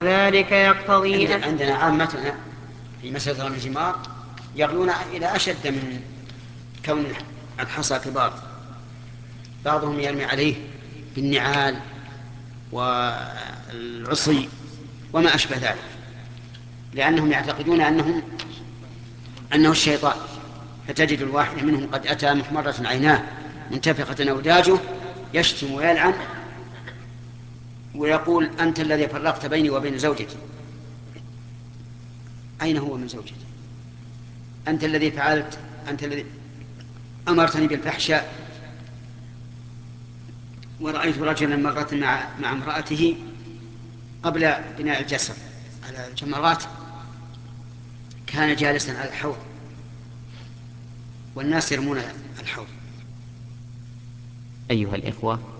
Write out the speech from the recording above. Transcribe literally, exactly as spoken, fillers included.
ذلك يقتضي أن عندنا عامتنا في مسألة رمي الجمار يغلون إلى أشد من كون الحصى كبار. بعضهم يرمي عليه بالنعال والعصي وما أشبه ذلك، لأنهم يعتقدون أنهم أنه الشيطان. فتجد الواحد منهم قد أتى محمرة عيناه منتفخة أوداجه يشتم ويلعن ويقول: أنت الذي فرقت بيني وبين زوجتي. أين هو من زوجتي؟ أنت الذي فعلت، أنت الذي أمرتني بالفحشاء. ورأيت رجلا مرة مع مع امرأته قبل بناء الجسر على الجمرات، كان جالسا على الحوض والناس يرمون الحوض. أيها الإخوة،